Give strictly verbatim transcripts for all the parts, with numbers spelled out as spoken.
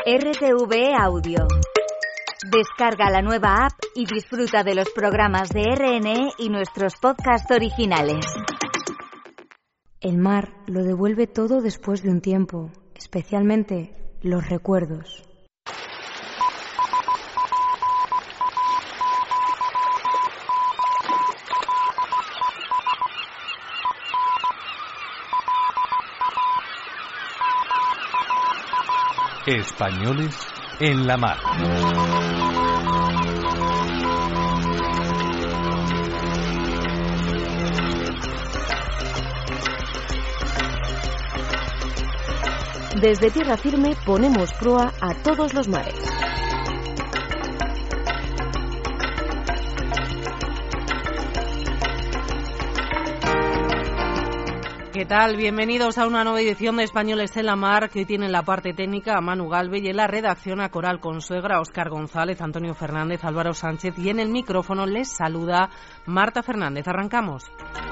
R T V E Audio. Descarga la nueva app y disfruta de los programas de R N E y nuestros podcasts originales. El mar lo devuelve todo después de un tiempo, especialmente los recuerdos. Españoles en la mar. Desde tierra firme ponemos proa a todos los mares. ¿Qué tal? Bienvenidos a una nueva edición de Españoles en la Mar, que hoy tiene en la parte técnica a Manu Galve y en la redacción a Coral Consuegra, Óscar González, Antonio Fernández, Álvaro Sánchez, y en el micrófono les saluda Marta Fernández. Arrancamos.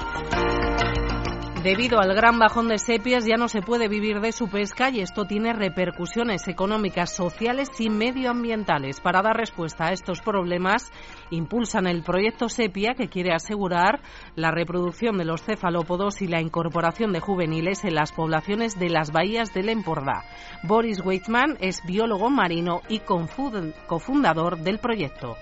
Debido al gran bajón de sepias ya no se puede vivir de su pesca y esto tiene repercusiones económicas, sociales y medioambientales. Para dar respuesta a estos problemas, impulsan el proyecto Sepia, que quiere asegurar la reproducción de los cefalópodos y la incorporación de juveniles en las poblaciones de las bahías del Empordà. Boris Weizmann es biólogo marino y cofundador del proyecto.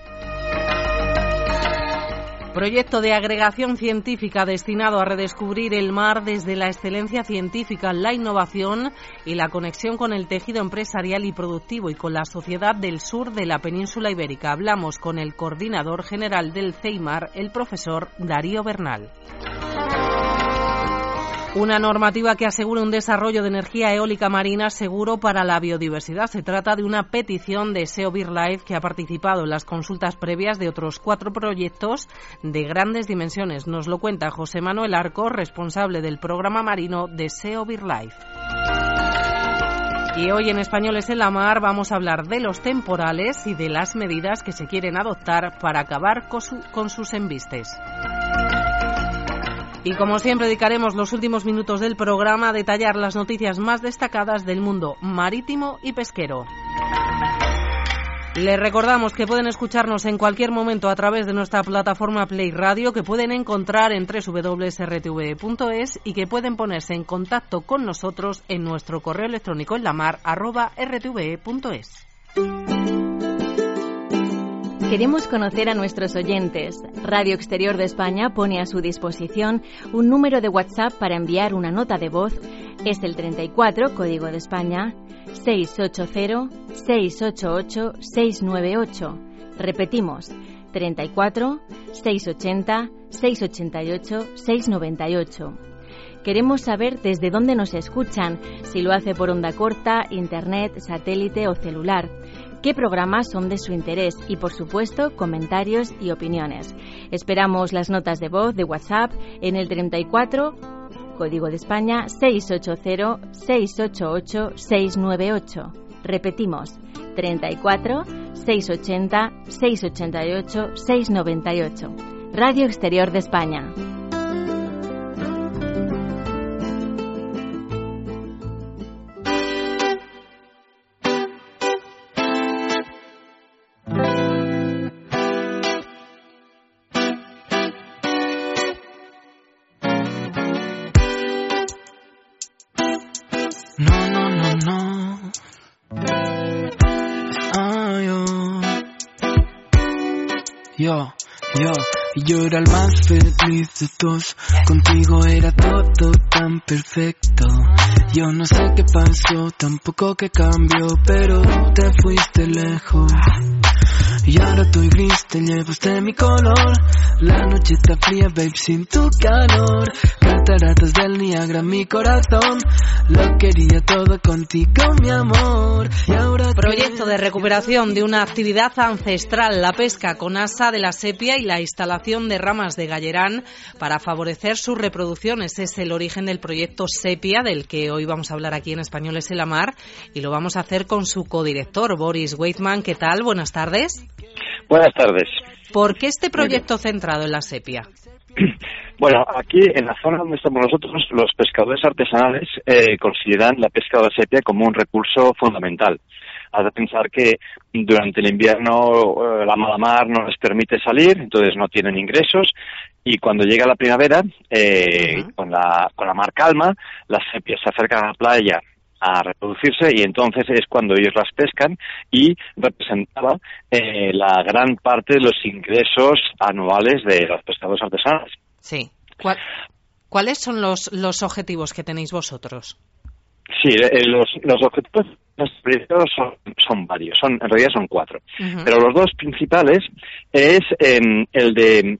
Proyecto de agregación científica destinado a redescubrir el mar desde la excelencia científica, la innovación y la conexión con el tejido empresarial y productivo y con la sociedad del sur de la península ibérica. Hablamos con el coordinador general del CEIMAR, el profesor Darío Bernal. Una normativa que asegura un desarrollo de energía eólica marina seguro para la biodiversidad. Se trata de una petición de S E O BirdLife, que ha participado en las consultas previas de otros cuatro proyectos de grandes dimensiones. Nos lo cuenta José Manuel Arco, responsable del programa marino de S E O BirdLife. Y hoy en Españoles en la Mar vamos a hablar de los temporales y de las medidas que se quieren adoptar para acabar con, su, con sus embistes. Y como siempre dedicaremos los últimos minutos del programa a detallar las noticias más destacadas del mundo marítimo y pesquero. Les recordamos que pueden escucharnos en cualquier momento a través de nuestra plataforma Play Radio, que pueden encontrar en doble u doble u doble u punto r t v e punto es y que pueden ponerse en contacto con nosotros en nuestro correo electrónico en la mar arroba r t v e punto es. Queremos conocer a nuestros oyentes. Radio Exterior de España pone a su disposición un número de WhatsApp para enviar una nota de voz. Es el treinta y cuatro, código de España, seiscientos ochenta, seiscientos ochenta y ocho, seiscientos noventa y ocho. Repetimos, treinta y cuatro, seiscientos ochenta, seiscientos ochenta y ocho, seiscientos noventa y ocho. Queremos saber desde dónde nos escuchan, si lo hace por onda corta, internet, satélite o celular. ¿Qué programas son de su interés? Y, por supuesto, comentarios y opiniones. Esperamos las notas de voz de WhatsApp en el treinta y cuatro, código de España, seiscientos ochenta, seiscientos ochenta y ocho, seiscientos noventa y ocho. Repetimos, treinta y cuatro, seiscientos ochenta, seiscientos ochenta y ocho, seiscientos noventa y ocho. Radio Exterior de España. Yo, yo, yo era el más feliz de todos. Contigo era todo tan perfecto. Yo no sé qué pasó, tampoco qué cambió, pero te fuiste lejos. Y ahora tú gris, te llevaste mi color. La noche está fría, babe, sin tu calor. Cataratas del Niágara, mi corazón. Lo quería todo contigo, mi amor. Y ahora proyecto de recuperación de una actividad ancestral, la pesca con asa de la sepia y la instalación de ramas de gallerán para favorecer su reproducción. Ese es el origen del proyecto Sepia, del que hoy vamos a hablar aquí en Españoles en la Mar, y lo vamos a hacer con su codirector, Boris Weizmann. ¿Qué tal? Buenas tardes. Buenas tardes. ¿Por qué este proyecto centrado en la sepia? Bueno, aquí en la zona donde estamos nosotros, los pescadores artesanales eh, consideran la pesca de la sepia como un recurso fundamental. Has de pensar que durante el invierno eh, la mala mar no les permite salir, entonces no tienen ingresos, y cuando llega la primavera, eh, uh-huh. con la con la mar calma, las sepias se acercan a la playa a reproducirse y entonces es cuando ellos las pescan y representaba eh, la gran parte de los ingresos anuales de los pescadores artesanales. Sí. ¿Cuál, ¿Cuáles son los, los objetivos que tenéis vosotros? Sí, eh, los, los objetivos son, son varios, son en realidad son cuatro. Uh-huh. Pero los dos principales es eh, el de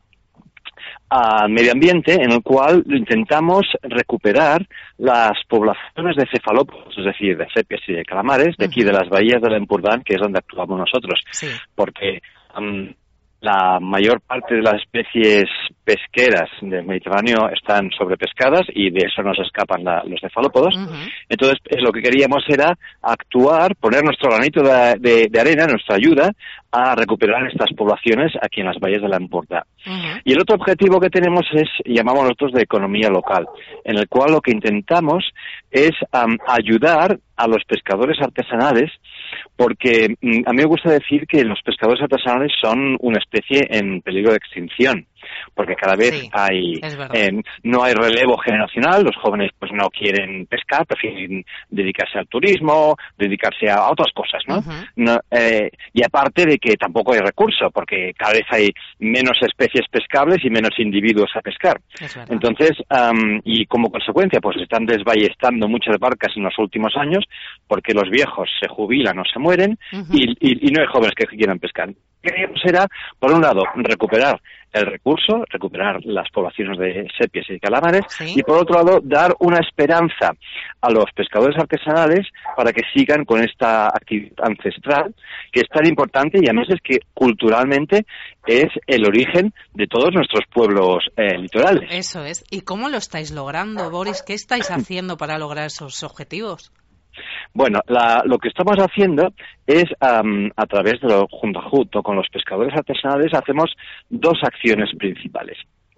al medio ambiente, en el cual intentamos recuperar las poblaciones de cefalópodos, es decir, de sepias y de calamares, de aquí, uh-huh. de las bahías del Empordán, que es donde actuamos nosotros. Sí. Porque um, la mayor parte de las especies pesqueras del Mediterráneo están sobrepescadas y de eso nos escapan la, los cefalópodos. Uh-huh. Entonces, lo que queríamos era actuar, poner nuestro granito de, de, de arena, nuestra ayuda, a recuperar estas poblaciones aquí en las bahías de la Empordà. Uh-huh. Y el otro objetivo que tenemos es, llamamos nosotros, de economía local, en el cual lo que intentamos es um, ayudar a los pescadores artesanales, porque um, a mí me gusta decir que los pescadores artesanales son una especie en peligro de extinción, porque cada vez sí, hay eh, no hay relevo generacional, los jóvenes pues no quieren pescar, prefieren dedicarse al turismo, dedicarse a otras cosas, ¿no? Uh-huh. no eh, y aparte de que tampoco hay recurso, porque cada vez hay menos especies pescables y menos individuos a pescar. Entonces, um, y como consecuencia, pues están desballestando muchas barcas en los últimos años, porque los viejos se jubilan o se mueren, uh-huh. y, y, y no hay jóvenes que quieran pescar. Queríamos era, por un lado, recuperar el recurso, recuperar las poblaciones de sepias y calamares, ¿sí? Y por otro lado, dar una esperanza a los pescadores artesanales para que sigan con esta actividad ancestral, que es tan importante y además es que culturalmente es el origen de todos nuestros pueblos eh, litorales. Eso es. ¿Y cómo lo estáis logrando, Boris? ¿Qué estáis haciendo para lograr esos objetivos? Bueno, la, lo que estamos haciendo es, um, a través de lo, junto, junto con los pescadores artesanales, hacemos dos acciones principales.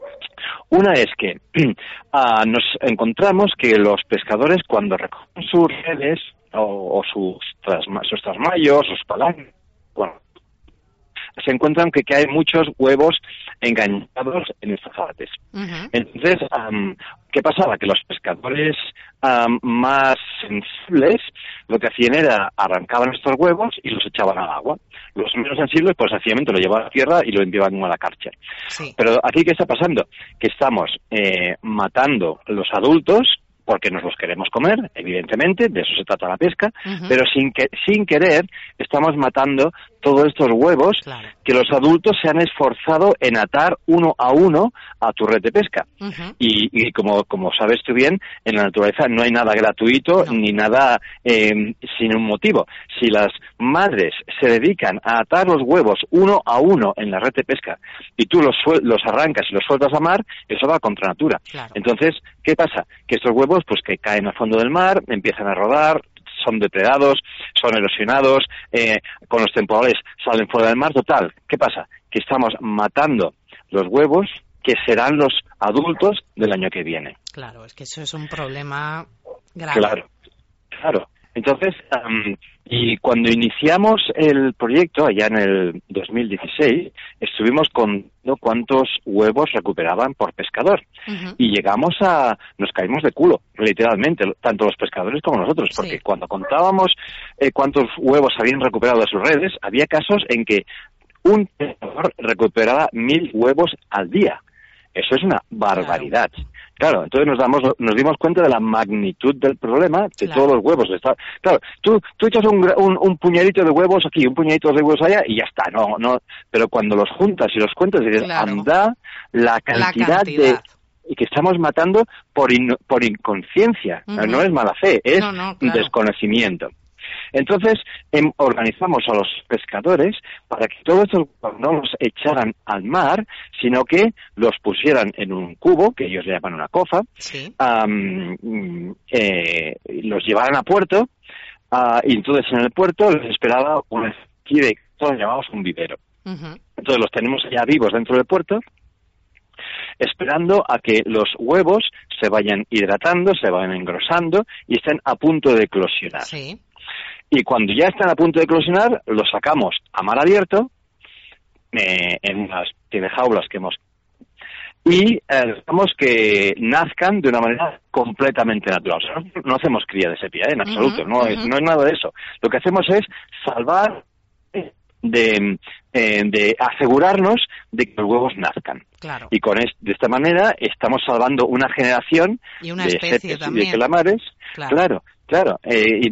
Una es que uh, nos encontramos que los pescadores, cuando recogen sus redes o, o sus, trasma, sus trasmayos, sus palangres, bueno, se encuentran que, que hay muchos huevos enganchados en estos abates. Uh-huh. Entonces, um, ¿qué pasaba? Que los pescadores um, más sensibles lo que hacían era arrancaban estos huevos y los echaban al agua. Los menos sensibles, pues sencillamente lo llevaban a la tierra y lo enviaban a la carcha. Sí. Pero aquí, ¿qué está pasando? Que estamos eh, matando los adultos, porque nos los queremos comer, evidentemente, de eso se trata la pesca, uh-huh. pero sin que sin querer estamos matando todos estos huevos, claro, que los adultos se han esforzado en atar uno a uno a tu red de pesca. Uh-huh. Y, y como, como sabes tú bien, en la naturaleza no hay nada gratuito, no, ni nada eh, sin un motivo. Si las madres se dedican a atar los huevos uno a uno en la red de pesca y tú los, los arrancas y los sueltas a mar, eso va contra natura. Claro. Entonces, ¿qué pasa? Que estos huevos, pues que caen al fondo del mar, empiezan a rodar, son depredados, son erosionados, eh, con los temporales salen fuera del mar. Total, ¿qué pasa? Que estamos matando los huevos que serán los adultos del año que viene. Claro, es que eso es un problema grave. Claro, claro. Entonces, um, y cuando iniciamos el proyecto, allá en el dos mil dieciséis, estuvimos contando cuántos huevos recuperaban por pescador. Uh-huh. Y llegamos a... nos caímos de culo, literalmente, tanto los pescadores como nosotros, porque sí, cuando contábamos eh, cuántos huevos habían recuperado de sus redes, había casos en que un pescador recuperaba mil huevos al día. Eso es una barbaridad. Claro. Claro, entonces nos damos, nos dimos cuenta de la magnitud del problema, de claro, todos los huevos. Claro, tú, tú echas un, un, un puñadito de huevos aquí, un puñadito de huevos allá y ya está, no, no. Pero cuando los juntas y los cuentas, dices, claro, anda la cantidad, la cantidad de y que estamos matando por in, por inconsciencia. Uh-huh. No es mala fe, es no, no, claro, desconocimiento. Entonces em, organizamos a los pescadores para que todos estos no los echaran al mar, sino que los pusieran en un cubo, que ellos le llaman una cofa, sí, um, eh, los llevaran a puerto, uh, y entonces en el puerto les esperaba una especie de, todos llamamos un vivero. Uh-huh. Entonces los tenemos ya vivos dentro del puerto, esperando a que los huevos se vayan hidratando, se vayan engrosando y estén a punto de eclosionar. Sí. y cuando ya están a punto de eclosionar, los sacamos a mar abierto, eh, en unas de jaulas que hemos... y eh, dejamos que nazcan de una manera completamente natural. O sea, no, no hacemos cría de sepia, ¿eh? En absoluto, uh-huh, no, uh-huh. es, no es nada de eso. Lo que hacemos es salvar... De, eh, de asegurarnos de que los huevos nazcan. Claro. Y con es, de esta manera estamos salvando una generación y una de especie sepias y de calamares. Claro, claro. claro eh, y,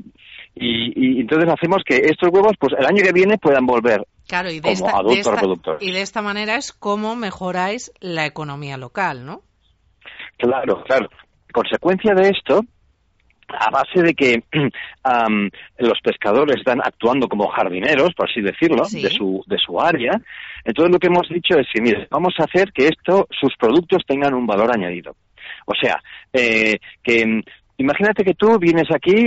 y, y entonces hacemos que estos huevos, pues el año que viene puedan volver claro, y de como esta, adultos de esta, reproductores. Y de esta manera es como mejoráis la economía local, ¿no? Claro, claro. Consecuencia de esto, a base de que um, los pescadores están actuando como jardineros, por así decirlo, sí. de su de su área, entonces lo que hemos dicho es que, mire, vamos a hacer que esto, sus productos tengan un valor añadido. O sea, eh, que imagínate que tú vienes aquí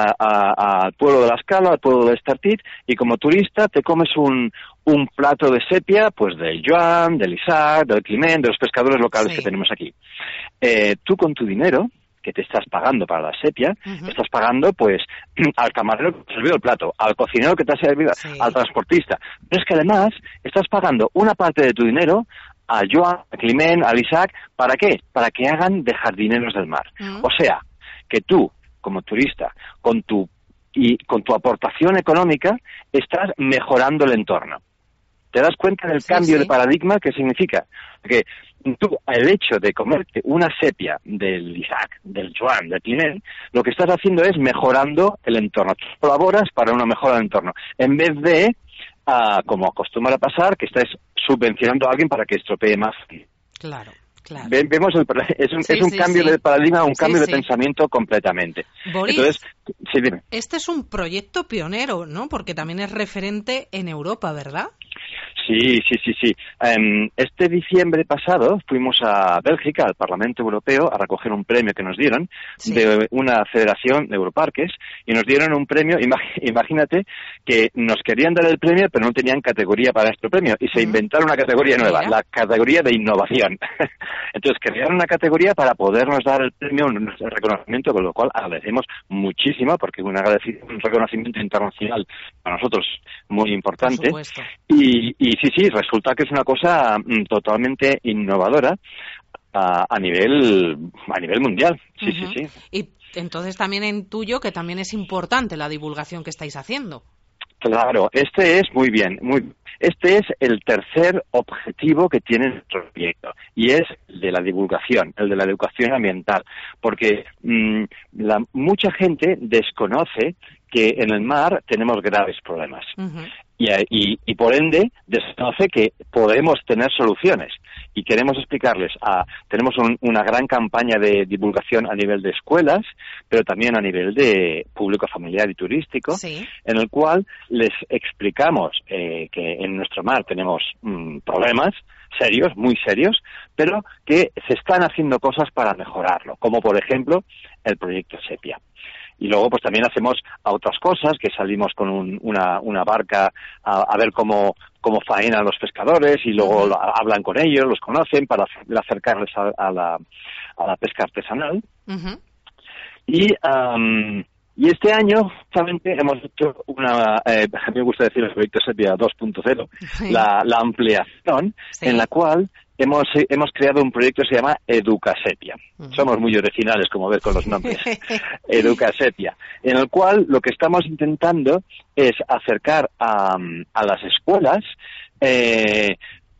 al pueblo de La Escala, al pueblo de Estartit, y como turista te comes un, un plato de sepia, pues del Joan, del Isaac, del Climent, de los pescadores locales sí. que tenemos aquí. Eh, tú con tu dinero que te estás pagando para la sepia, uh-huh. estás pagando pues al camarero que te ha servido el plato, al cocinero que te ha servido, sí. al transportista. Pero es que además estás pagando una parte de tu dinero a Joan, a Climent, al Isaac, ¿para qué? Para que hagan de jardineros del mar. Uh-huh. O sea, que tú, como turista, con tu y con tu aportación económica, estás mejorando el entorno. ¿Te das cuenta del sí, cambio sí. de paradigma que significa? Que tú, el hecho de comerte una sepia del Isaac, del Joan, del Climent, lo que estás haciendo es mejorando el entorno. Tú colaboras para una mejora del entorno. En vez de, uh, como acostumbra a pasar, que estás subvencionando a alguien para que estropee más. Claro. Claro. Vemos el, es un, sí, es un sí, cambio sí. de paradigma, un cambio sí, de sí. pensamiento completamente. Boris, Entonces, sí, dime. Este es un proyecto pionero, ¿no? Porque también es referente en Europa, ¿verdad? Sí, sí, sí, sí. Um, este diciembre pasado fuimos a Bélgica, al Parlamento Europeo, a recoger un premio que nos dieron sí. de una federación de Europarques, y nos dieron un premio, imagínate que nos querían dar el premio, pero no tenían categoría para este premio, y se uh-huh. inventaron una categoría nueva, Mira. la categoría de innovación. Entonces crearon una categoría para podernos dar el premio, un reconocimiento, con lo cual agradecemos muchísimo, porque un, un reconocimiento internacional para nosotros muy importante. Por supuesto. Y, y sí, sí, resulta que es una cosa mm, totalmente innovadora a, a nivel a nivel mundial. Sí, uh-huh. sí, sí. Y entonces también intuyo que también es importante la divulgación que estáis haciendo. Claro, este es muy bien, muy este es el tercer objetivo que tiene nuestro proyecto, y es el de la divulgación, el de la educación ambiental, porque mmm, la, mucha gente desconoce que en el mar tenemos graves problemas. Uh-huh. Y, y, y por ende desconoce que podemos tener soluciones, y queremos explicarles. A, tenemos un, una gran campaña de divulgación a nivel de escuelas, pero también a nivel de público familiar y turístico, sí. en el cual les explicamos eh, que en nuestro mar tenemos mm, problemas serios, muy serios, pero que se están haciendo cosas para mejorarlo, como por ejemplo el proyecto Sepia. Y luego pues también hacemos otras cosas, que salimos con un, una, una barca a, a ver cómo, cómo faenan los pescadores, y luego uh-huh. hablan con ellos, los conocen para acercarles a, a, la, a la pesca artesanal. Uh-huh. Y, um, y este año justamente hemos hecho una, eh, a mí me gusta decir el proyecto Sepia dos punto cero, sí. la, la ampliación sí. en la cual Hemos, hemos creado un proyecto que se llama Educasepia. Uh-huh. Somos muy originales, como ves con los nombres. Educasepia, en el cual lo que estamos intentando es acercar a, a las escuelas, eh,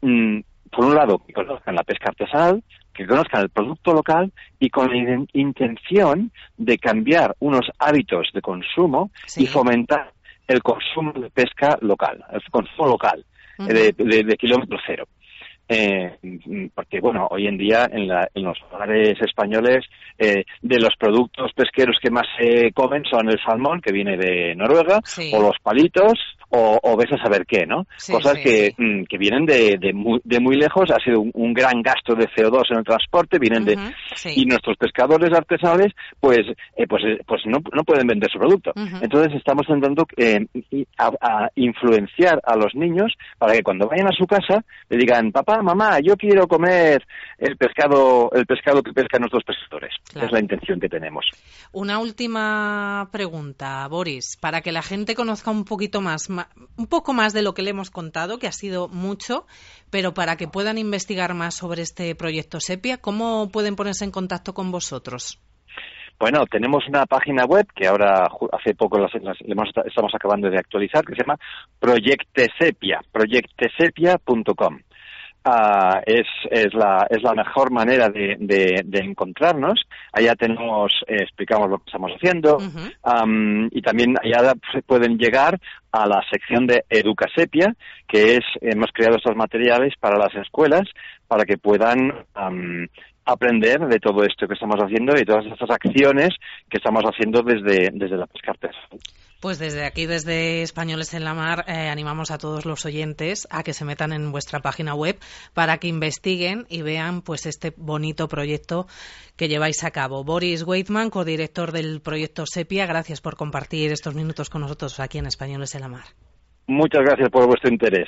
por un lado, que conozcan la pesca artesanal, que conozcan el producto local, y con la intención de cambiar unos hábitos de consumo sí. y fomentar el consumo de pesca local, el consumo local, uh-huh. de, de, de kilómetro cero. Eh, porque, bueno, hoy en día en, la, en los hogares españoles eh, de los productos pesqueros que más se comen son el salmón, que viene de Noruega, sí. o los palitos, o, o ves a saber qué, ¿no? Sí, Cosas sí, que, sí. mm, que vienen de, de, muy, de muy lejos, ha sido un, un gran gasto de C O dos en el transporte, vienen de... Uh-huh, sí. Y nuestros pescadores artesanales, pues eh, pues eh, pues no, no pueden vender su producto. Uh-huh. Entonces estamos intentando eh, a, a influenciar a los niños para que cuando vayan a su casa le digan, papá, mamá, yo quiero comer el pescado el pescado que pescan nuestros pescadores. Claro. Es la intención que tenemos. Una última pregunta, Boris, para que la gente conozca un poquito más, un poco más de lo que le hemos contado, que ha sido mucho, pero para que puedan investigar más sobre este proyecto Sepia, ¿cómo pueden ponerse en contacto con vosotros? Bueno, tenemos una página web que ahora hace poco las, las, estamos acabando de actualizar, que se llama Proyectesepia, proyectesepia punto com. Uh, es, es, la, es la mejor manera de, de, de encontrarnos. Allá tenemos, eh, explicamos lo que estamos haciendo, uh-huh. um, y también allá pueden llegar a la sección de Educasepia, que es, hemos creado estos materiales para las escuelas, para que puedan um, aprender de todo esto que estamos haciendo y todas estas acciones que estamos haciendo desde, desde la pesca artesanal. Pues desde aquí, desde Españoles en la Mar, eh, animamos a todos los oyentes a que se metan en vuestra página web para que investiguen y vean pues este bonito proyecto que lleváis a cabo. Boris Weidman, codirector del proyecto Sepia, gracias por compartir estos minutos con nosotros aquí en Españoles en la Mar. Muchas gracias por vuestro interés.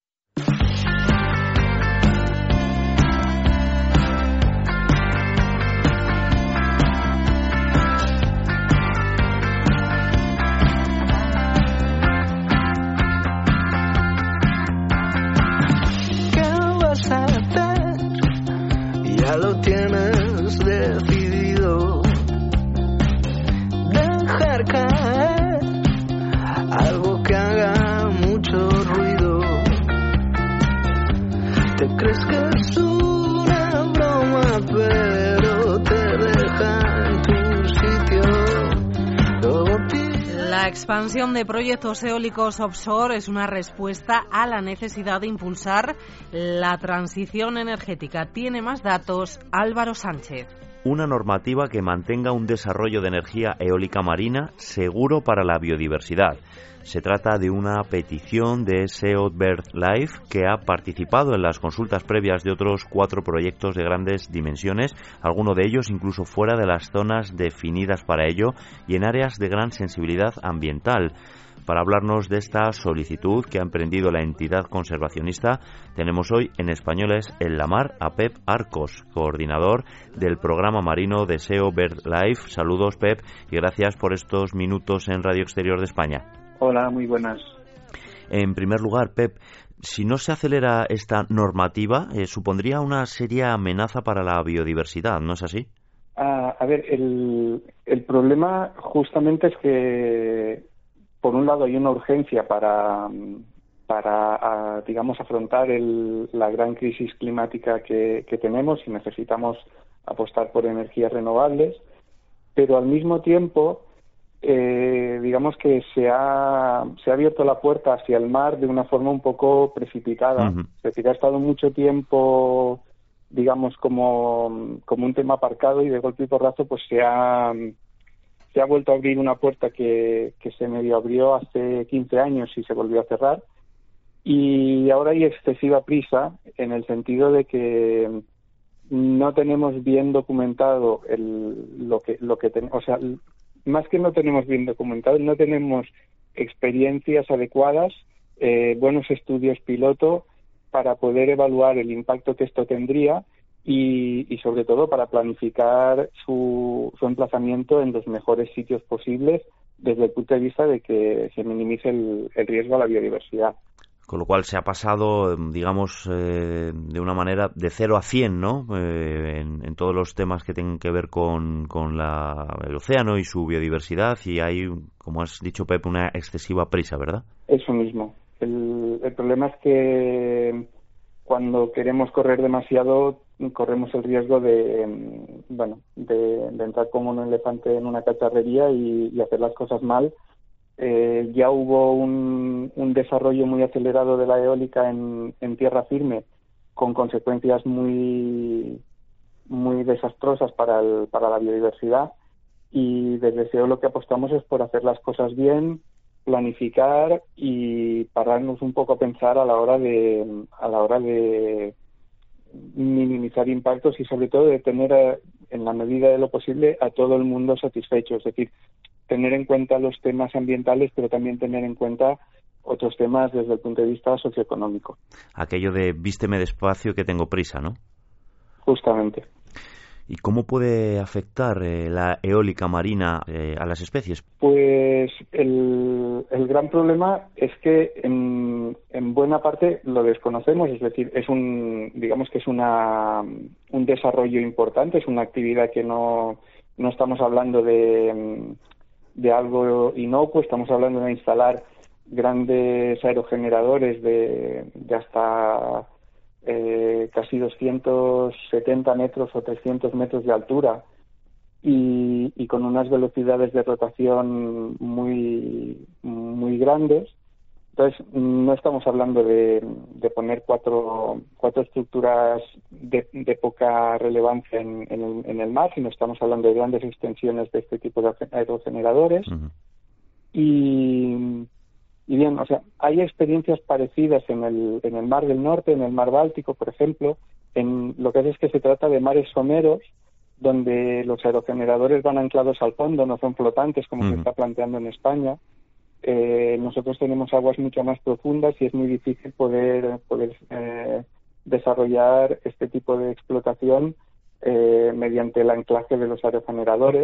Ya lo tienes decidido, dejar caer algo que haga mucho ruido. Te crees que es una broma, pero te deja en tu sitio. Todo ti... La expansión de proyectos eólicos offshore es una respuesta a la necesidad de impulsar la transición energética. Tiene más datos Álvaro Sánchez. Una normativa que mantenga un desarrollo de energía eólica marina seguro para la biodiversidad. Se trata de una petición de Seo BirdLife, que ha participado en las consultas previas de otros cuatro proyectos de grandes dimensiones, algunos de ellos incluso fuera de las zonas definidas para ello y en áreas de gran sensibilidad ambiental. Para hablarnos de esta solicitud que ha emprendido la entidad conservacionista, tenemos hoy en Españoles en la Mar a Pep Arcos, coordinador del programa marino de Seo BirdLife. Saludos, Pep, y gracias por estos minutos en Radio Exterior de España. Hola, muy buenas. En primer lugar, Pep, si no se acelera esta normativa, eh, supondría una seria amenaza para la biodiversidad, ¿no es así? Ah, a ver, el, el problema justamente es que, por un lado, hay una urgencia para, para a, digamos, afrontar el, la gran crisis climática que, que tenemos y necesitamos apostar por energías renovables, pero al mismo tiempo... Eh, digamos que se ha, se ha abierto la puerta hacia el mar de una forma un poco precipitada. Uh-huh. Es decir, ha estado mucho tiempo, digamos, como, como un tema aparcado y de golpe y porrazo pues se ha, se ha vuelto a abrir una puerta que, que se medio abrió hace quince años y se volvió a cerrar. Y ahora hay excesiva prisa en el sentido de que no tenemos bien documentado el, lo que, lo que ten, o sea, más que no tenemos bien documentado, no tenemos experiencias adecuadas, eh, buenos estudios piloto para poder evaluar el impacto que esto tendría y, y sobre todo para planificar su, su emplazamiento en los mejores sitios posibles desde el punto de vista de que se minimice el, el riesgo a la biodiversidad. Con lo cual se ha pasado, digamos, eh, de una manera de cero a cien, ¿no? Eh, en, en todos los temas que tienen que ver con, con la, el océano y su biodiversidad, y hay, como has dicho, Pep, una excesiva prisa, ¿verdad? Eso mismo. El, el problema es que cuando queremos correr demasiado, corremos el riesgo de, bueno, de, de entrar como un elefante en una cacharrería y, y hacer las cosas mal. Eh, ya hubo un, un desarrollo muy acelerado de la eólica en, en tierra firme, con consecuencias muy muy desastrosas para el, para la biodiversidad, y desde SEO lo que apostamos es por hacer las cosas bien, planificar y pararnos un poco a pensar a la hora de a la hora de minimizar impactos y sobre todo de tener a, en la medida de lo posible a todo el mundo satisfecho, es decir, tener en cuenta los temas ambientales pero también tener en cuenta otros temas desde el punto de vista socioeconómico. Aquello de vísteme despacio que tengo prisa, ¿no? Justamente. ¿Y cómo puede afectar eh, la eólica marina eh, a las especies? Pues el, el gran problema es que en, en buena parte lo desconocemos, es decir, es un, digamos que es una, un desarrollo importante, es una actividad que no, no estamos hablando de, de algo inocuo, estamos hablando de instalar grandes aerogeneradores de, de hasta Eh, casi doscientos setenta metros o trescientos metros de altura y, y con unas velocidades de rotación muy muy grandes. Entonces no estamos hablando de, de poner cuatro cuatro estructuras de, de poca relevancia en, en, el, en el mar, sino estamos hablando de grandes extensiones de este tipo de aerogeneradores. Uh-huh. y Y bien, o sea, hay experiencias parecidas en el, en el Mar del Norte, en el Mar Báltico, por ejemplo. En lo que es es que se trata de mares someros, donde los aerogeneradores van anclados al fondo, no son flotantes como uh-huh. se está planteando en España. Eh, nosotros tenemos aguas mucho más profundas y es muy difícil poder, poder eh, desarrollar este tipo de explotación eh, mediante el anclaje de los aerogeneradores.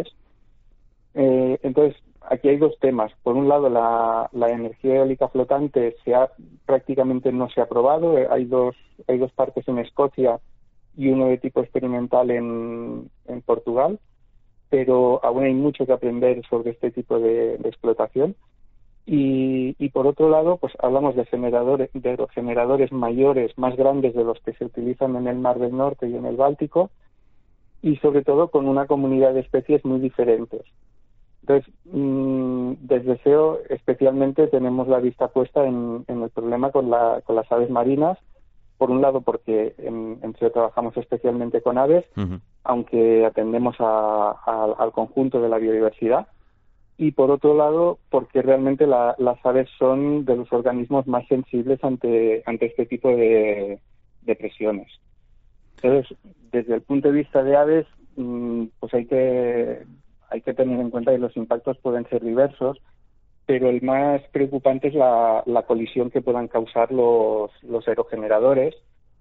Eh, entonces, aquí hay dos temas. Por un lado, la, la energía eólica flotante se ha, prácticamente no se ha probado. Hay dos, hay dos parques en Escocia y uno de tipo experimental en, en Portugal, pero aún hay mucho que aprender sobre este tipo de, de explotación. Y, y por otro lado, pues hablamos de generadores, de generadores mayores, más grandes de los que se utilizan en el Mar del Norte y en el Báltico, y sobre todo con una comunidad de especies muy diferentes. Entonces, mmm, desde S E O especialmente tenemos la vista puesta en, en el problema con, la, con las aves marinas. Por un lado, porque en, en S E O trabajamos especialmente con aves, uh-huh. aunque atendemos a, a, al conjunto de la biodiversidad. Y por otro lado, porque realmente la, las aves son de los organismos más sensibles ante, ante este tipo de, de presiones. Entonces, desde el punto de vista de aves, mmm, pues hay que... Hay que tener en cuenta que los impactos pueden ser diversos, pero el más preocupante es la, la colisión que puedan causar los, los aerogeneradores.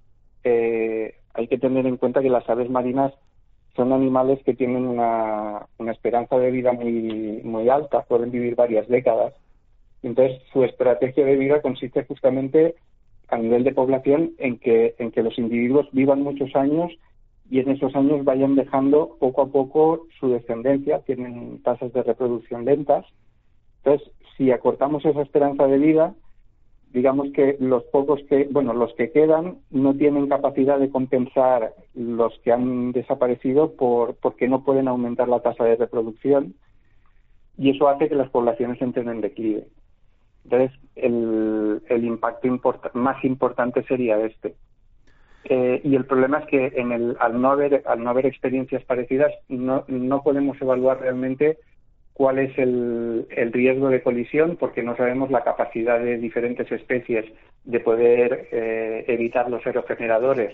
Eh, hay que tener en cuenta que las aves marinas son animales que tienen una, una esperanza de vida muy, muy alta, pueden vivir varias décadas. Entonces, su estrategia de vida consiste justamente a nivel de población en que, en que los individuos vivan muchos años y en esos años vayan dejando poco a poco su descendencia, tienen tasas de reproducción lentas. Entonces, si acortamos esa esperanza de vida, digamos que los pocos que, bueno, los que quedan no tienen capacidad de compensar los que han desaparecido por porque no pueden aumentar la tasa de reproducción y eso hace que las poblaciones entren en declive. Entonces, el, el impacto import- más importante sería este. Eh, y el problema es que en el, al no haber al no haber experiencias parecidas no, no podemos evaluar realmente cuál es el, el riesgo de colisión porque no sabemos la capacidad de diferentes especies de poder eh, evitar los aerogeneradores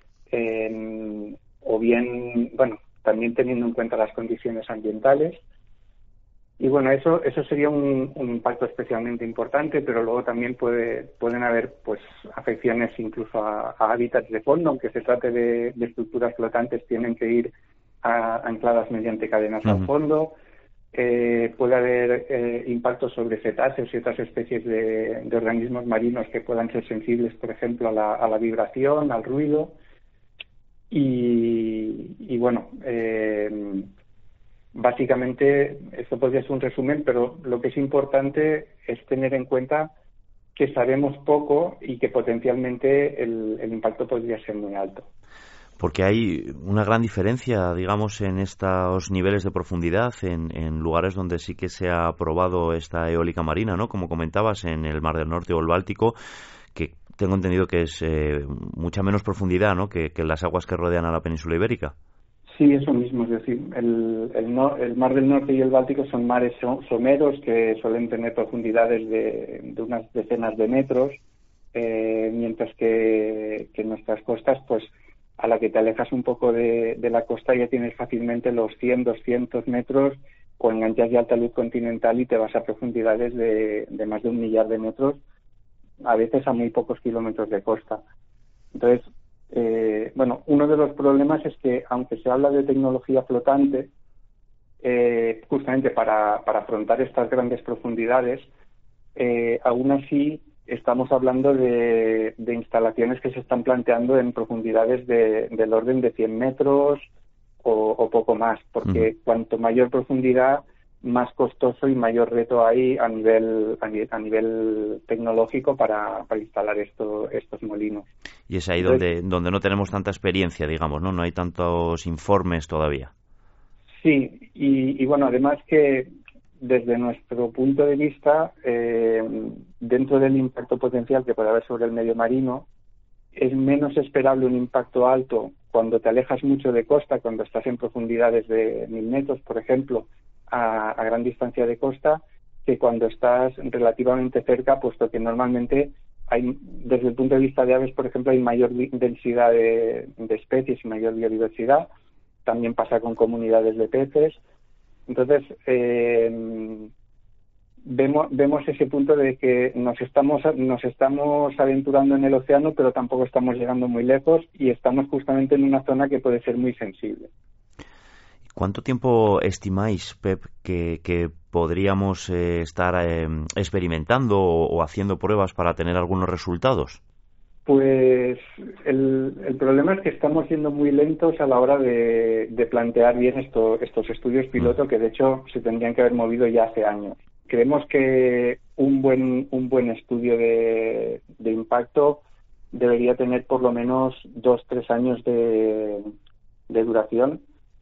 eh, o bien, bueno, también teniendo en cuenta las condiciones ambientales. Y bueno, eso eso sería un, un impacto especialmente importante, pero luego también puede pueden haber pues afecciones incluso a, a hábitats de fondo, aunque se trate de, de estructuras flotantes, tienen que ir a, ancladas mediante cadenas uh-huh. al fondo. Eh, puede haber eh, impactos sobre cetáceos y otras especies de, de organismos marinos que puedan ser sensibles, por ejemplo, a la, a la vibración, al ruido. Y, y bueno, eh, básicamente, esto podría ser un resumen, pero lo que es importante es tener en cuenta que sabemos poco y que potencialmente el, el impacto podría ser muy alto. Porque hay una gran diferencia, digamos, en estos niveles de profundidad, en, en lugares donde sí que se ha probado esta eólica marina, ¿no? Como comentabas, en el Mar del Norte o el Báltico, que tengo entendido que es eh, mucha menos profundidad, ¿no? Que, que las aguas que rodean a la península ibérica. Sí, eso mismo, es decir, el, el, no, el Mar del Norte y el Báltico son mares someros que suelen tener profundidades de, de unas decenas de metros, eh, mientras que, que nuestras costas, pues a la que te alejas un poco de, de la costa ya tienes fácilmente los cien, doscientos metros, o enganchas ya alta luz continental y te vas a profundidades de, de más de un millar de metros, a veces a muy pocos kilómetros de costa. Entonces, Eh, bueno, uno de los problemas es que, aunque se habla de tecnología flotante, eh, justamente para, para afrontar estas grandes profundidades, eh, aún así estamos hablando de, de instalaciones que se están planteando en profundidades de, del orden de cien metros o, o poco más, porque uh-huh. cuanto mayor profundidad, más costoso y mayor reto hay a nivel a nivel, a nivel tecnológico para, para instalar esto, estos molinos. Y es ahí Entonces, donde donde no tenemos tanta experiencia, digamos, ¿no? No hay tantos informes todavía. Sí, y, y bueno, además que desde nuestro punto de vista, eh, dentro del impacto potencial que puede haber sobre el medio marino, es menos esperable un impacto alto cuando te alejas mucho de costa, cuando estás en profundidades de mil metros, por ejemplo, A, a gran distancia de costa, que cuando estás relativamente cerca, puesto que normalmente hay, desde el punto de vista de aves, por ejemplo, hay mayor densidad de, de especies y mayor biodiversidad. También pasa con comunidades de peces. Entonces, eh, vemos vemos ese punto de que nos estamos nos estamos aventurando en el océano, pero tampoco estamos llegando muy lejos y estamos justamente en una zona que puede ser muy sensible. ¿Cuánto tiempo estimáis, Pep, que, que podríamos eh, estar eh, experimentando o, o haciendo pruebas para tener algunos resultados? Pues el, el problema es que estamos siendo muy lentos a la hora de, de plantear bien esto, estos estudios piloto, mm. que de hecho se tendrían que haber movido ya hace años. Creemos que un buen un buen estudio de, de impacto debería tener por lo menos dos, tres años de, de duración.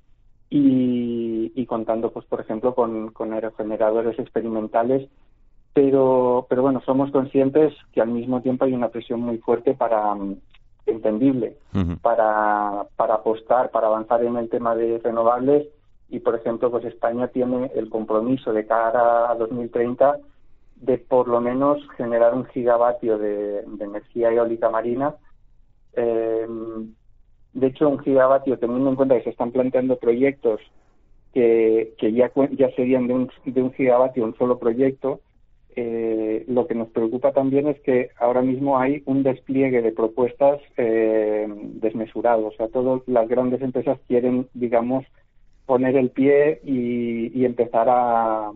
Y, y contando, pues por ejemplo, con, con aerogeneradores experimentales, pero pero bueno, somos conscientes que al mismo tiempo hay una presión muy fuerte para, entendible, uh-huh. para, para apostar, para avanzar en el tema de renovables, y por ejemplo, pues España tiene el compromiso de cara a dos mil treinta de por lo menos generar un gigavatio de, de energía eólica marina. Eh, De hecho, un gigavatio, teniendo en cuenta que se están planteando proyectos que, que ya, ya serían de un, de un gigavatio un solo proyecto, eh, lo que nos preocupa también es que ahora mismo hay un despliegue de propuestas eh, desmesurado. O sea, todas las grandes empresas quieren, digamos, poner el pie y, y empezar a,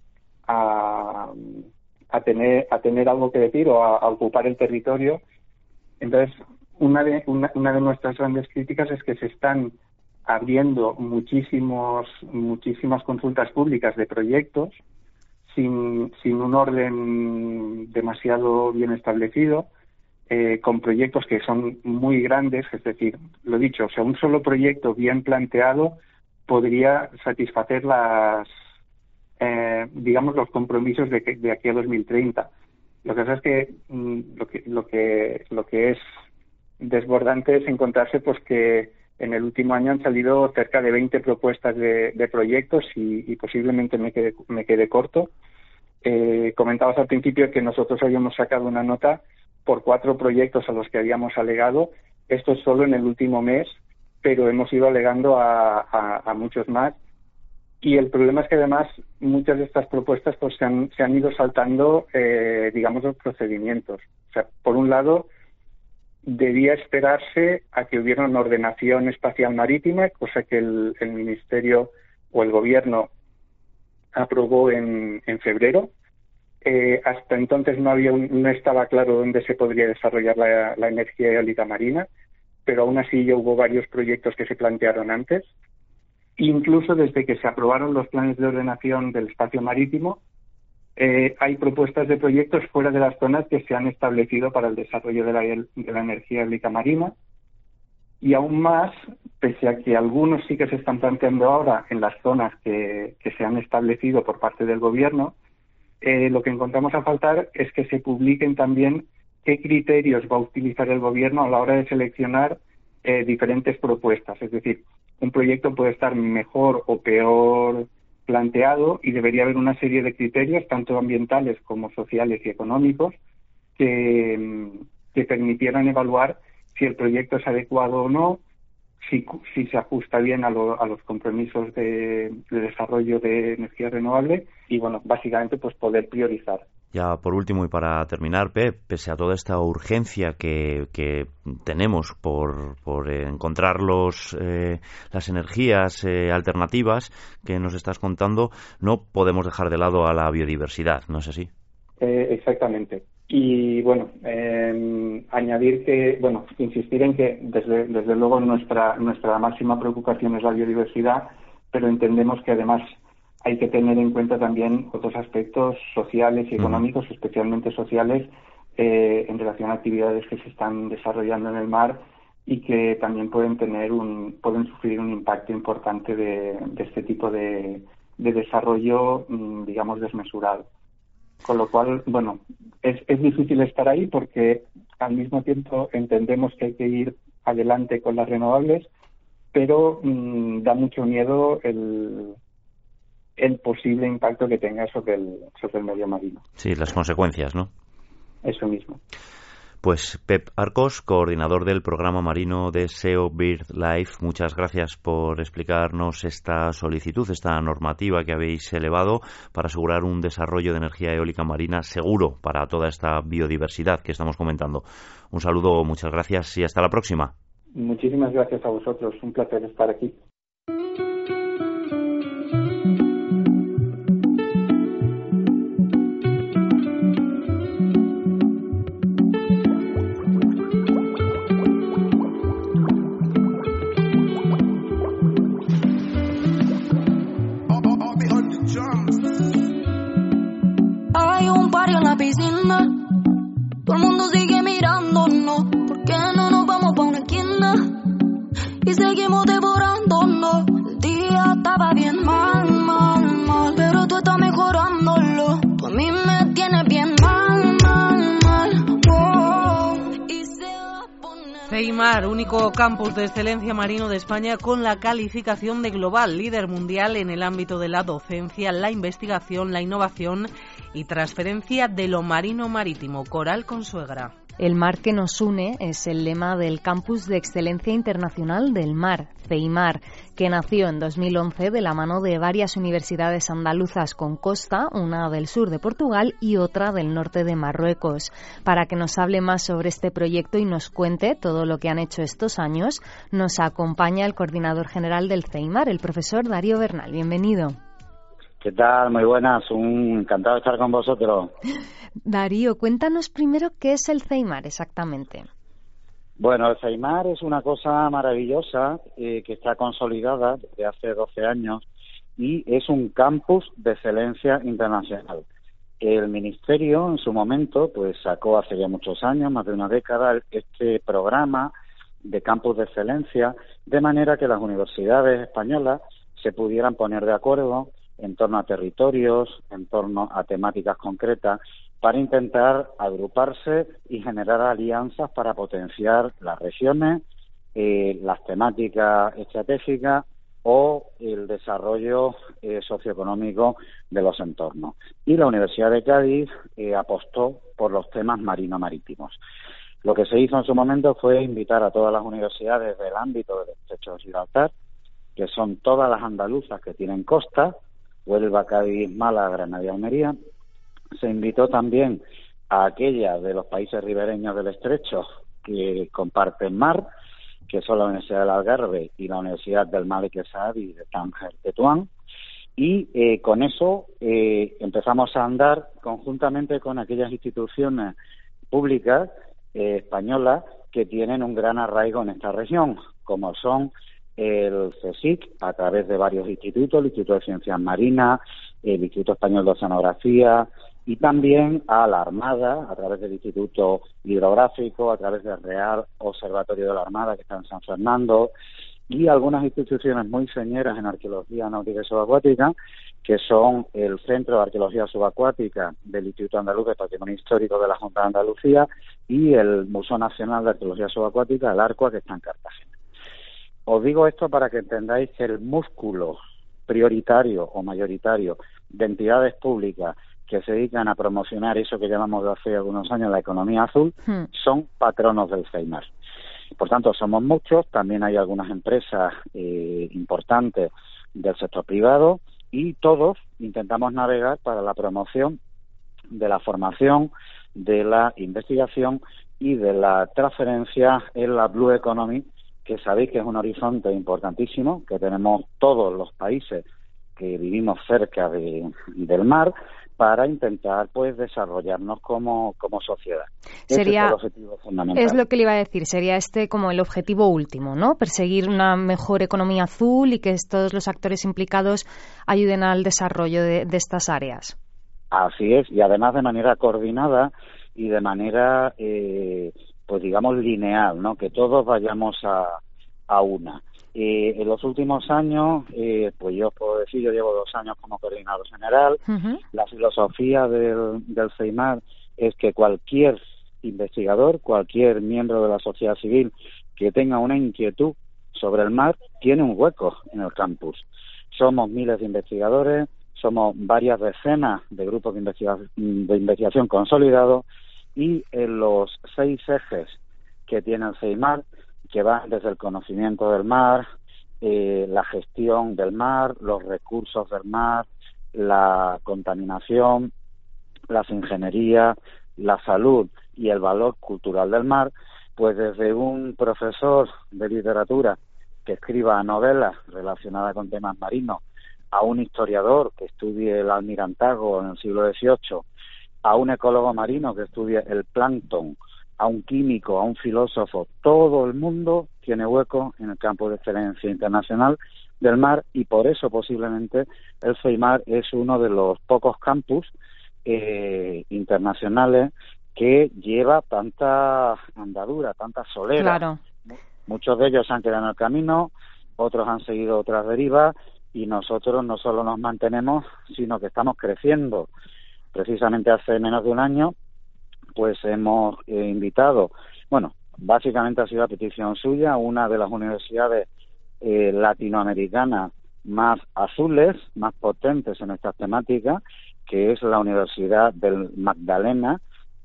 a, a, tener, a tener algo que decir o a, a ocupar el territorio. Entonces, Una de, una, una de nuestras grandes críticas es que se están abriendo muchísimos, muchísimas consultas públicas de proyectos sin, sin un orden demasiado bien establecido, eh, con proyectos que son muy grandes, es decir, lo dicho, o sea, un solo proyecto bien planteado podría satisfacer las, eh, digamos, los compromisos de, que, de aquí a dos mil treinta. Lo que pasa es que mm, lo que, lo que, lo que es desbordante es encontrarse pues que en el último año han salido cerca de veinte propuestas de, de proyectos y, y posiblemente me quede, me quede corto. Eh, comentabas al principio que nosotros habíamos sacado una nota por cuatro proyectos a los que habíamos alegado. Esto es solo en el último mes, pero hemos ido alegando a, a, a muchos más. Y el problema es que además muchas de estas propuestas pues se han, se han ido saltando, eh, digamos, los procedimientos. O sea, por un lado, debía esperarse a que hubiera una ordenación espacial marítima, cosa que el, el Ministerio o el Gobierno aprobó en, en febrero. Eh, hasta entonces no había un, no estaba claro dónde se podría desarrollar la, la energía eólica marina, pero aún así ya hubo varios proyectos que se plantearon antes. Incluso desde que se aprobaron los planes de ordenación del espacio marítimo, Eh, hay propuestas de proyectos fuera de las zonas que se han establecido para el desarrollo de la, de la energía eólica marina, y aún más, pese a que algunos sí que se están planteando ahora en las zonas que, que se han establecido por parte del Gobierno, eh, lo que encontramos a faltar es que se publiquen también qué criterios va a utilizar el Gobierno a la hora de seleccionar eh, diferentes propuestas. Es decir, un proyecto puede estar mejor o peor planteado y debería haber una serie de criterios, tanto ambientales como sociales y económicos, que, que permitieran evaluar si el proyecto es adecuado o no, si, si se ajusta bien a, lo, a los compromisos de, de desarrollo de energía renovable y, bueno, básicamente pues poder priorizar. Ya por último y para terminar, Pep, pese a toda esta urgencia que, que tenemos por, por encontrar los, eh, las energías eh, alternativas que nos estás contando, no podemos dejar de lado a la biodiversidad, ¿no es así? Eh, exactamente. Y bueno, eh, añadir que, bueno, insistir en que desde, desde luego nuestra, nuestra máxima preocupación es la biodiversidad, pero entendemos que además hay que tener en cuenta también otros aspectos sociales y económicos, uh-huh. especialmente sociales, eh, en relación a actividades que se están desarrollando en el mar y que también pueden tener un, pueden sufrir un impacto importante de, de este tipo de, de desarrollo, digamos, desmesurado. Con lo cual, bueno, es, es difícil estar ahí porque al mismo tiempo entendemos que hay que ir adelante con las renovables, pero mmm, da mucho miedo el el posible impacto que tenga sobre el, sobre el medio marino. Sí, las consecuencias, ¿no? Eso mismo. Pues Pep Arcos, coordinador del programa marino de S E O BirdLife, muchas gracias por explicarnos esta solicitud, esta normativa que habéis elevado para asegurar un desarrollo de energía eólica marina seguro para toda esta biodiversidad que estamos comentando. Un saludo, muchas gracias y hasta la próxima. Muchísimas gracias a vosotros, un placer estar aquí. Hay un party en la piscina, todo el mundo sigue mirándonos, ¿por qué no nos vamos pa' una esquina? Y seguimos devorándonos, el día estaba bien mal, mal, mal, pero tú estás mejorándolo, tú a mí me tienes bien mal, mal, mal, oh, y se va a poner... CEIMAR, único campus de excelencia marino de España con la calificación de global, líder mundial en el ámbito de la docencia, la investigación, la innovación y transferencia de lo marino marítimo. Coral Consuegra. El mar que nos une es el lema del Campus de Excelencia Internacional del Mar, CEIMAR, que nació en dos mil once de la mano de varias universidades andaluzas con costa, una del sur de Portugal y otra del norte de Marruecos. Para que nos hable más sobre este proyecto y nos cuente todo lo que han hecho estos años, nos acompaña el coordinador general del CEIMAR, el profesor Darío Bernal. Bienvenido. ¿Qué tal? Muy buenas, un encantado de estar con vosotros. Darío, cuéntanos primero qué es el CEIMAR exactamente. Bueno, el CEIMAR es una cosa maravillosa eh, que está consolidada desde hace doce años y es un campus de excelencia internacional. El Ministerio en su momento pues sacó hace ya muchos años, más de una década, este programa de campus de excelencia de manera que las universidades españolas se pudieran poner de acuerdo en torno a territorios, en torno a temáticas concretas, para intentar agruparse y generar alianzas para potenciar las regiones, eh, las temáticas estratégicas o el desarrollo eh, socioeconómico de los entornos. Y la Universidad de Cádiz eh, apostó por los temas marino-marítimos. Lo que se hizo en su momento fue invitar a todas las universidades del ámbito del Estrecho de Gibraltar, que son todas las andaluzas que tienen costa, Huelva, Cádiz, Málaga, Granada y Almería. Se invitó también a aquellas de los países ribereños del Estrecho que comparten mar, que son la Universidad del Algarve y la Universidad del Malik Saad y de Tánger, Tetuán. Y eh, con eso eh, empezamos a andar conjuntamente con aquellas instituciones públicas eh, españolas que tienen un gran arraigo en esta región, como son el CSIC, a través de varios institutos, el Instituto de Ciencias Marinas, el Instituto Español de Oceanografía, y también a la Armada, a través del Instituto Hidrográfico, a través del Real Observatorio de la Armada, que está en San Fernando, y algunas instituciones muy señeras en arqueología náutica y subacuática, que son el Centro de Arqueología Subacuática del Instituto Andaluz de Patrimonio Histórico de la Junta de Andalucía y el Museo Nacional de Arqueología Subacuática, el ARCUA, que está en Cartagena. Os digo esto para que entendáis que el músculo prioritario o mayoritario de entidades públicas que se dedican a promocionar eso que llamamos de hace algunos años la economía azul, hmm. son patronos del FEIMAR. Por tanto, somos muchos, también hay algunas empresas eh, importantes del sector privado y todos intentamos navegar para la promoción de la formación, de la investigación y de la transferencia en la Blue Economy, que sabéis que es un horizonte importantísimo, que tenemos todos los países que vivimos cerca de, del mar, para intentar pues desarrollarnos como, como sociedad. Sería, Ese es el objetivo fundamental. Es lo que le iba a decir, sería este como el objetivo último, ¿no? Perseguir una mejor economía azul y que todos los actores implicados ayuden al desarrollo de, de estas áreas. Así es, y además de manera coordinada y de manera, eh, pues digamos, lineal, ¿no? Que todos vayamos a, a una. Eh, en los últimos años, eh, pues yo os puedo decir, yo llevo dos años como coordinador general. Uh-huh. La filosofía del, del FEIMAR es que cualquier investigador, cualquier miembro de la sociedad civil que tenga una inquietud sobre el mar, tiene un hueco en el campus. Somos miles de investigadores, somos varias decenas de grupos de, investiga- de investigación consolidados y en los seis ejes que tiene el FEIMAR, que van desde el conocimiento del mar, eh, la gestión del mar, los recursos del mar, la contaminación, las ingenierías, la salud y el valor cultural del mar, pues desde un profesor de literatura que escriba novelas relacionadas con temas marinos, a un historiador que estudie el almirantazgo en el siglo dieciocho, a un ecólogo marino que estudie el plancton, a un químico, a un filósofo, todo el mundo tiene hueco en el campo de excelencia internacional del mar y por eso posiblemente el FEIMAR es uno de los pocos campus eh, internacionales que lleva tanta andadura, tanta solera. Claro. Muchos de ellos se han quedado en el camino, otros han seguido otras derivas y nosotros no solo nos mantenemos, sino que estamos creciendo. Precisamente hace menos de un año pues hemos eh, invitado, bueno, básicamente ha sido a petición suya, una de las universidades eh, latinoamericanas más azules, más potentes en estas temáticas, que es la Universidad del Magdalena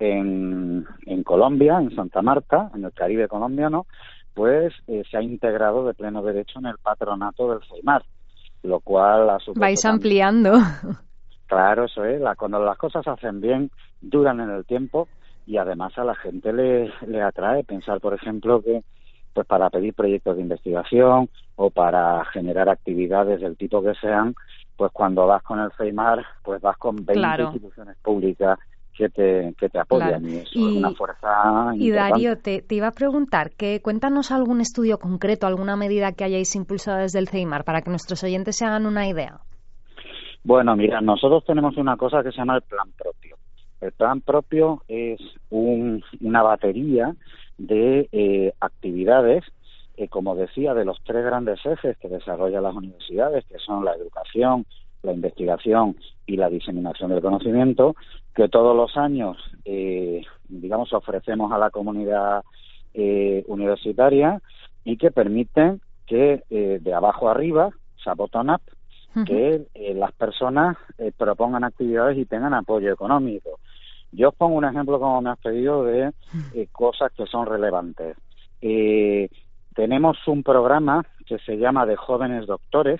en, en Colombia, en Santa Marta, en el Caribe colombiano, pues eh, se ha integrado de pleno derecho en el patronato del FEIMAR, lo cual ha supuesto... Vais ampliando. Claro, eso es, la, cuando las cosas se hacen bien, duran en el tiempo, y además a la gente le, le atrae pensar, por ejemplo, que pues para pedir proyectos de investigación o para generar actividades del tipo que sean, pues cuando vas con el FEIMAR, pues vas con veinte claro. instituciones públicas que te, que te apoyan, claro. y eso y, es una fuerza Y importante. Darío, te, te iba a preguntar, que cuéntanos algún estudio concreto, alguna medida que hayáis impulsado desde el FEIMAR para que nuestros oyentes se hagan una idea. Bueno, mira, nosotros tenemos una cosa que se llama el plan propio. El plan propio es un, una batería de eh, actividades, eh, como decía, de los tres grandes ejes que desarrollan las universidades, que son la educación, la investigación y la diseminación del conocimiento, que todos los años, eh, digamos, ofrecemos a la comunidad eh, universitaria y que permiten que eh, de abajo arriba, o sea, bottom-up, uh-huh. que eh, las personas eh, propongan actividades y tengan apoyo económico. Yo os pongo un ejemplo, como me has pedido, de eh, cosas que son relevantes. Eh, tenemos un programa que se llama de jóvenes doctores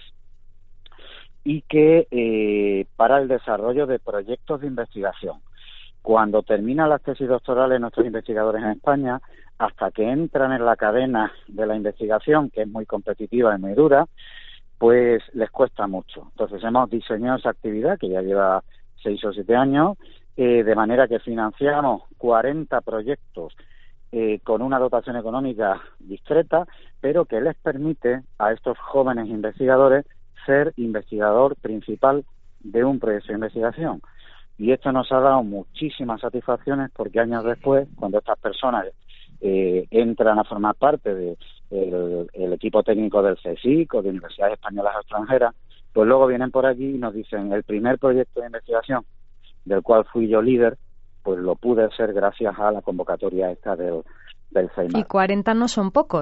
y que eh, para el desarrollo de proyectos de investigación. Cuando terminan las tesis doctorales nuestros investigadores en España, hasta que entran en la cadena de la investigación, que es muy competitiva y muy dura, pues les cuesta mucho. Entonces hemos diseñado esa actividad, que ya lleva seis o siete años, eh, de manera que financiamos cuarenta proyectos eh, con una dotación económica discreta, pero que les permite a estos jóvenes investigadores ser investigador principal de un proyecto de investigación. Y esto nos ha dado muchísimas satisfacciones porque años después, cuando estas personas eh, entran a formar parte del de el equipo técnico del CSIC o de universidades españolas extranjeras, pues luego vienen por aquí y nos dicen, el primer proyecto de investigación del cual fui yo líder, pues lo pude ser gracias a la convocatoria esta del, del FEIMAR. Y cuarenta no son pocos.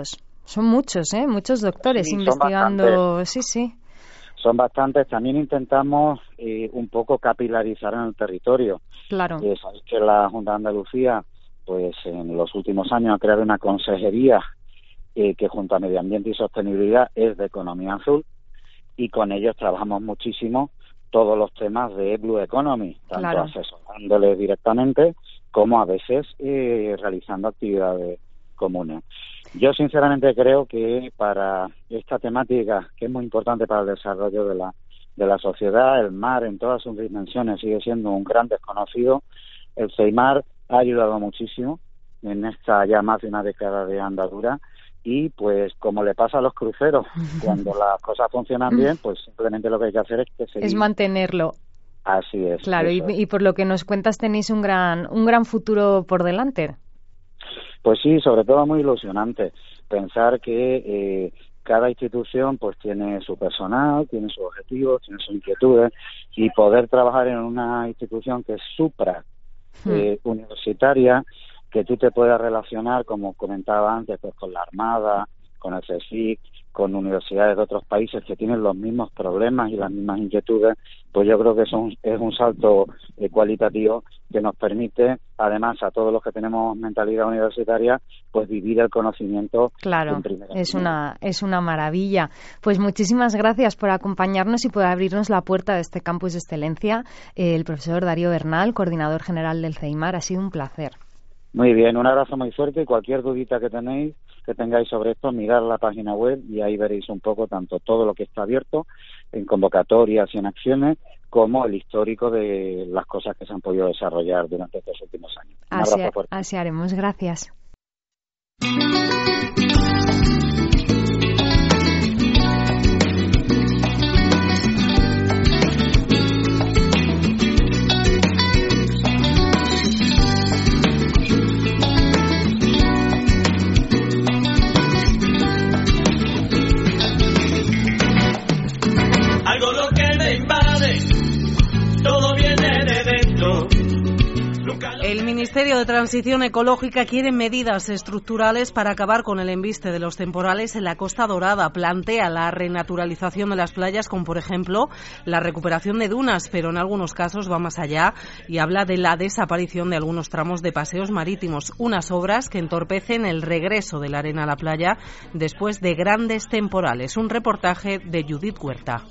Son muchos, ¿eh? Muchos doctores sí, investigando. Sí, sí. Son bastantes. También intentamos eh, un poco capilarizar en el territorio. Claro. Eh, sabéis que la Junta de Andalucía, pues en los últimos años ha creado una consejería eh, que junto a Medio Ambiente y Sostenibilidad es de Economía Azul, y con ellos trabajamos muchísimo todos los temas de Blue Economy, tanto claro. asesorándoles directamente como a veces eh, realizando actividades comunes. Yo sinceramente creo que para esta temática, que es muy importante para el desarrollo de la de la sociedad, el mar en todas sus dimensiones sigue siendo un gran desconocido. El CEIMAR ha ayudado muchísimo en esta ya más de una década de andadura, y pues como le pasa a los cruceros, cuando las cosas funcionan bien, pues simplemente lo que hay que hacer es que seguir. Es mantenerlo. Así es. Claro, y, y por lo que nos cuentas tenéis un gran un gran futuro por delante. Pues sí, sobre todo muy ilusionante. Pensar que eh, cada institución pues tiene su personal, tiene sus objetivos, tiene sus inquietudes, y poder trabajar en una institución que es supra eh, hmm. universitaria, que tú te puedas relacionar, como comentaba antes, pues con la Armada, con el CSIC, con universidades de otros países que tienen los mismos problemas y las mismas inquietudes, pues yo creo que es un, es un salto eh, cualitativo que nos permite, además, a todos los que tenemos mentalidad universitaria, pues vivir el conocimiento. Claro, en primera es una, es una maravilla. Pues muchísimas gracias por acompañarnos y por abrirnos la puerta de este campus de excelencia. Eh, el profesor Darío Bernal, coordinador general del CEIMAR, ha sido un placer. Muy bien, un abrazo muy fuerte, y cualquier dudita que tenéis, que tengáis sobre esto, mirar la página web y ahí veréis un poco tanto todo lo que está abierto en convocatorias y en acciones, como el histórico de las cosas que se han podido desarrollar durante estos últimos años. Un así, abrazo fuerte. Así haremos, gracias. El Ministerio de Transición Ecológica quiere medidas estructurales para acabar con el embiste de los temporales en la Costa Dorada. Plantea la renaturalización de las playas, como por ejemplo la recuperación de dunas, pero en algunos casos va más allá y habla de la desaparición de algunos tramos de paseos marítimos, unas obras que entorpecen el regreso de la arena a la playa después de grandes temporales. Un reportaje de Judith Huerta.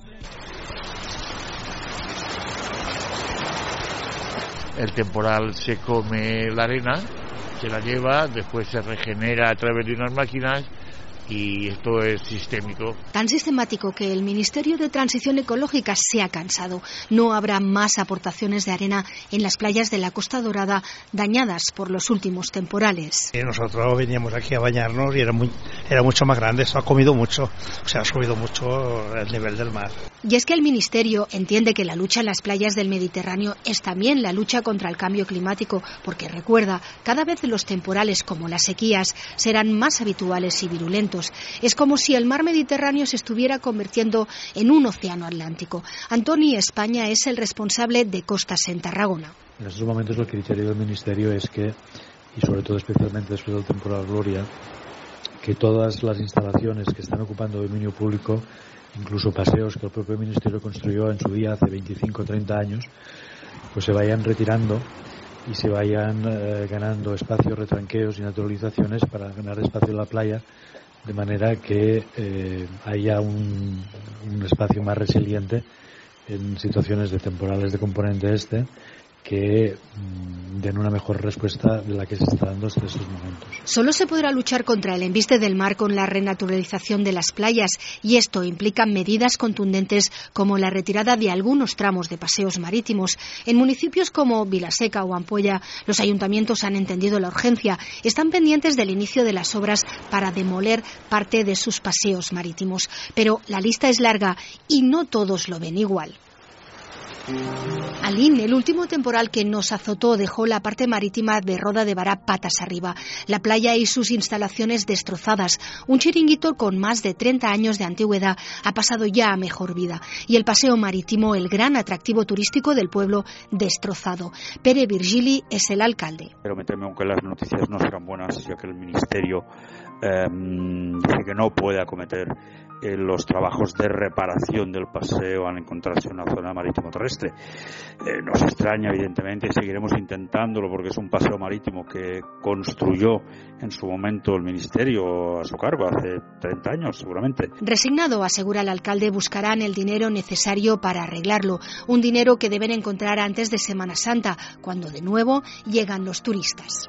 El temporal se come la arena, se la lleva, después se regenera a través de unas máquinas, y esto es sistémico. Tan sistemático que el Ministerio de Transición Ecológica se ha cansado. No habrá más aportaciones de arena en las playas de la Costa Dorada dañadas por los últimos temporales. Y nosotros veníamos aquí a bañarnos y era, muy, era mucho más grande, esto ha comido mucho, o sea, ha subido mucho el nivel del mar. Y es que el Ministerio entiende que la lucha en las playas del Mediterráneo es también la lucha contra el cambio climático, porque recuerda, cada vez los temporales como las sequías serán más habituales y virulentos. Es como si el mar Mediterráneo se estuviera convirtiendo en un océano Atlántico. Antoni España es el responsable de Costas en Tarragona. En estos momentos el criterio del Ministerio es que, y sobre todo especialmente después del temporal Gloria, que todas las instalaciones que están ocupando dominio público, incluso paseos que el propio Ministerio construyó en su día hace veinticinco o treinta años, pues se vayan retirando y se vayan eh, ganando espacios, retranqueos y naturalizaciones para ganar espacio en la playa, de manera que eh, haya un, un espacio más resiliente en situaciones de temporales de componente este, que mmm, den una mejor respuesta de la que se está dando hasta estos momentos. Solo se podrá luchar contra el embiste del mar con la renaturalización de las playas, y esto implica medidas contundentes como la retirada de algunos tramos de paseos marítimos. En municipios como Vilaseca o Ampolla, los ayuntamientos han entendido la urgencia, están pendientes del inicio de las obras para demoler parte de sus paseos marítimos. Pero la lista es larga y no todos lo ven igual. Alín, el último temporal que nos azotó, dejó la parte marítima de Roda de Bará patas arriba, la playa y sus instalaciones destrozadas. Un chiringuito con más de treinta años de antigüedad ha pasado ya a mejor vida, y el paseo marítimo, el gran atractivo turístico del pueblo, destrozado. Pere Virgili es el alcalde. Pero me temo que las noticias no serán buenas, ya que el Ministerio eh, dice que no puede acometer eh, los trabajos de reparación del paseo al encontrarse en una zona marítimo terrestre. Eh, nos extraña, evidentemente, y seguiremos intentándolo porque es un paseo marítimo que construyó en su momento el Ministerio a su cargo hace treinta años, seguramente. Resignado, asegura el alcalde, buscarán el dinero necesario para arreglarlo, un dinero que deben encontrar antes de Semana Santa, cuando de nuevo llegan los turistas.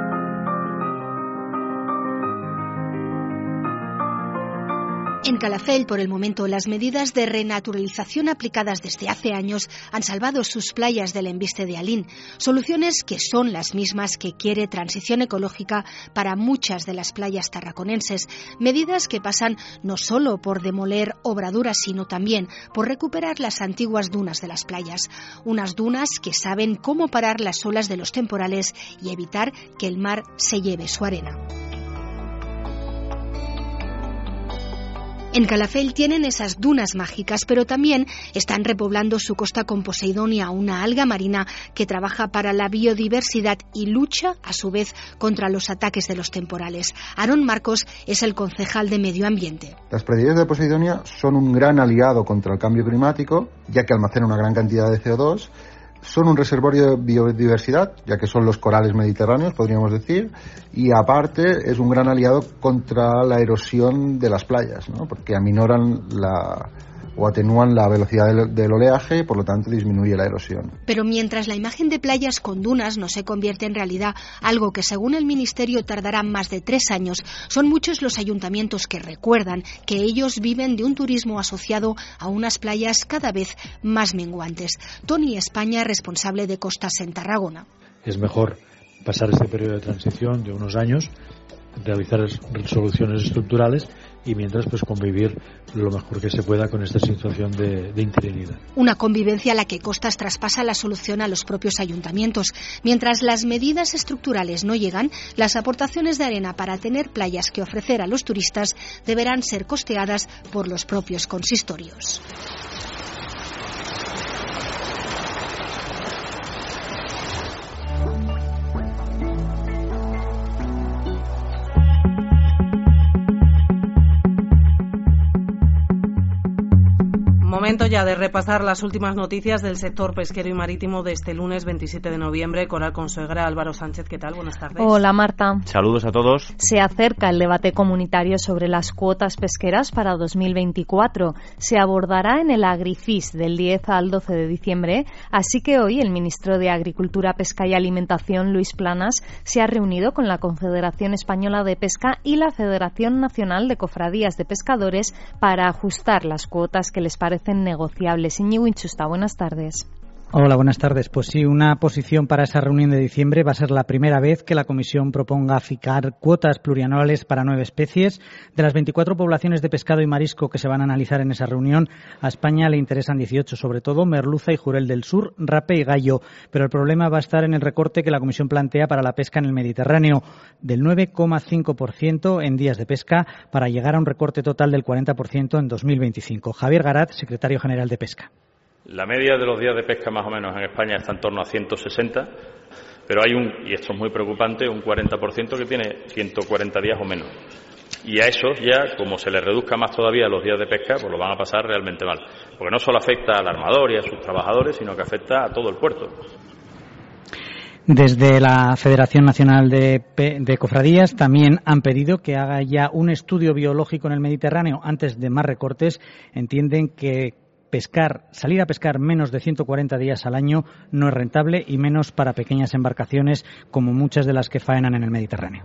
En Calafell, por el momento, las medidas de renaturalización aplicadas desde hace años han salvado sus playas del embiste de Alín. Soluciones que son las mismas que quiere Transición Ecológica para muchas de las playas tarraconenses. Medidas que pasan no solo por demoler obraduras, sino también por recuperar las antiguas dunas de las playas. Unas dunas que saben cómo parar las olas de los temporales y evitar que el mar se lleve su arena. En Calafell tienen esas dunas mágicas, pero también están repoblando su costa con Poseidonia, una alga marina que trabaja para la biodiversidad y lucha, a su vez, contra los ataques de los temporales. Aarón Marcos es el concejal de Medio Ambiente. Las pradillas de Poseidonia son un gran aliado contra el cambio climático, ya que almacenan una gran cantidad de C O dos. Son un reservorio de biodiversidad, ya que son los corales mediterráneos, podríamos decir, y aparte es un gran aliado contra la erosión de las playas, ¿no? Porque aminoran la, o atenúan la velocidad del, del oleaje y por lo tanto disminuye la erosión. Pero mientras la imagen de playas con dunas no se convierte en realidad, algo que según el Ministerio tardará más de tres años, son muchos los ayuntamientos que recuerdan que ellos viven de un turismo asociado a unas playas cada vez más menguantes. Tony España, responsable de Costas en Tarragona. Es mejor pasar este periodo de transición de unos años, realizar soluciones estructurales y mientras pues convivir lo mejor que se pueda con esta situación de, de interinidad. Una convivencia a la que Costas traspasa la solución a los propios ayuntamientos. Mientras las medidas estructurales no llegan, las aportaciones de arena para tener playas que ofrecer a los turistas deberán ser costeadas por los propios consistorios. Momento ya de repasar las últimas noticias del sector pesquero y marítimo de este lunes veintisiete de noviembre. Coral Consuegra, Álvaro Sánchez, ¿qué tal? Buenas tardes. Hola, Marta. Saludos a todos. Se acerca el debate comunitario sobre las cuotas pesqueras para dos mil veinticuatro. Se abordará en el Agrifis del diez al doce de diciembre, así que hoy el ministro de Agricultura, Pesca y Alimentación, Luis Planas, se ha reunido con la Confederación Española de Pesca y la Federación Nacional de Cofradías de Pescadores para ajustar las cuotas que les parecen negociables. Íñigo Inchusta, buenas tardes. Hola, buenas tardes. Pues sí, una posición para esa reunión de diciembre. Va a ser la primera vez que la Comisión proponga fijar cuotas plurianuales para nueve especies. De las veinticuatro poblaciones de pescado y marisco que se van a analizar en esa reunión, a España le interesan dieciocho, sobre todo merluza y jurel del sur, rape y gallo. Pero el problema va a estar en el recorte que la Comisión plantea para la pesca en el Mediterráneo, del nueve coma cinco por ciento en días de pesca, para llegar a un recorte total del cuarenta por ciento en dos mil veinticinco. Javier Garat, secretario general de Pesca. La media de los días de pesca más o menos en España está en torno a ciento sesenta, pero hay un, y esto es muy preocupante, un cuarenta por ciento que tiene ciento cuarenta días o menos. Y a esos ya, como se les reduzca más todavía los días de pesca, pues lo van a pasar realmente mal. Porque no solo afecta al armador y a sus trabajadores, sino que afecta a todo el puerto. Desde la Federación Nacional de, de Cofradías también han pedido que haga ya un estudio biológico en el Mediterráneo antes de más recortes. Entienden que pescar, salir a pescar menos de ciento cuarenta días al año no es rentable, y menos para pequeñas embarcaciones como muchas de las que faenan en el Mediterráneo.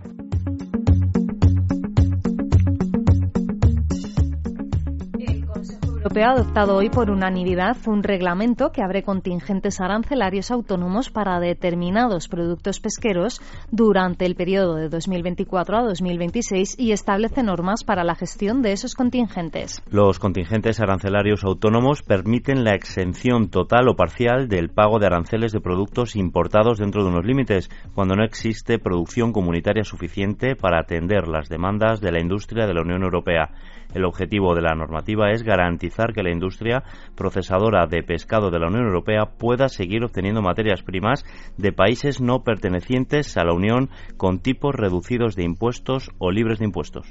El Europeo ha adoptado hoy por unanimidad un reglamento que abre contingentes arancelarios autónomos para determinados productos pesqueros durante el periodo de dos mil veinticuatro a dos mil veintiséis y establece normas para la gestión de esos contingentes. Los contingentes arancelarios autónomos permiten la exención total o parcial del pago de aranceles de productos importados dentro de unos límites, cuando no existe producción comunitaria suficiente para atender las demandas de la industria de la Unión Europea. El objetivo de la normativa es garantizar garantizar que la industria procesadora de pescado de la Unión Europea pueda seguir obteniendo materias primas de países no pertenecientes a la Unión con tipos reducidos de impuestos o libres de impuestos.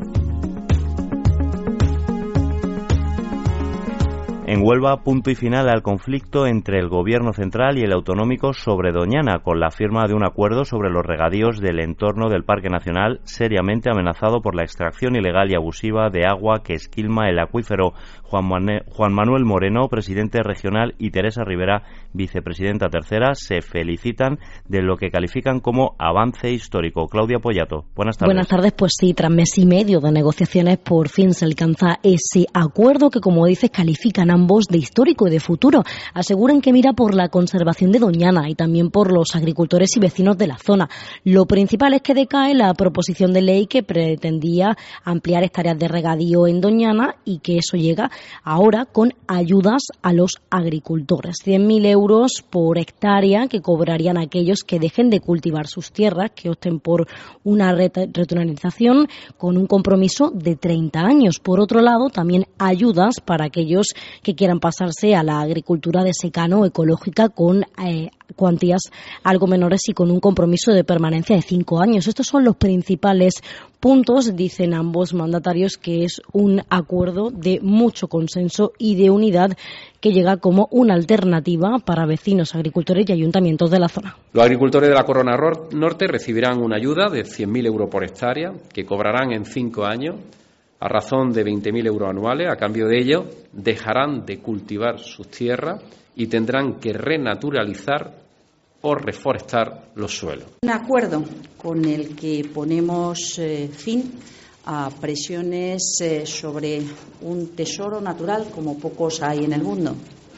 En Huelva, punto y final al conflicto entre el Gobierno central y el autonómico sobre Doñana, con la firma de un acuerdo sobre los regadíos del entorno del Parque Nacional, seriamente amenazado por la extracción ilegal y abusiva de agua que esquilma el acuífero. Juan, Mane- Juan Manuel Moreno, presidente regional, y Teresa Rivera, vicepresidenta tercera, se felicitan de lo que califican como avance histórico. Claudia Pollato, buenas tardes. Buenas tardes, pues sí, tras mes y medio de negociaciones, por fin se alcanza ese acuerdo que, como dices, califican ambos de histórico y de futuro. Aseguran que mira por la conservación de Doñana y también por los agricultores y vecinos de la zona. Lo principal es que decae la proposición de ley que pretendía ampliar áreas de regadío en Doñana y que eso llega ahora con ayudas a los agricultores. cien mil euros por hectárea que cobrarían aquellos que dejen de cultivar sus tierras, que opten por una returalización con un compromiso de treinta años. Por otro lado, también ayudas para aquellos que quieran pasarse a la agricultura de secano ecológica con eh, cuantías algo menores y con un compromiso de permanencia de cinco años. Estos son los principales puntos, dicen ambos mandatarios, que es un acuerdo de mucho consenso y de unidad que llega como una alternativa para vecinos, agricultores y ayuntamientos de la zona. Los agricultores de la Corona Norte recibirán una ayuda de cien mil euros por hectárea que cobrarán en cinco años a razón de veinte mil euros anuales. A cambio de ello, dejarán de cultivar sus tierras y tendrán que renaturalizar o reforestar los suelos. Un acuerdo con el que ponemos eh, fin a presiones eh, sobre un tesoro natural como pocos hay en el mundo.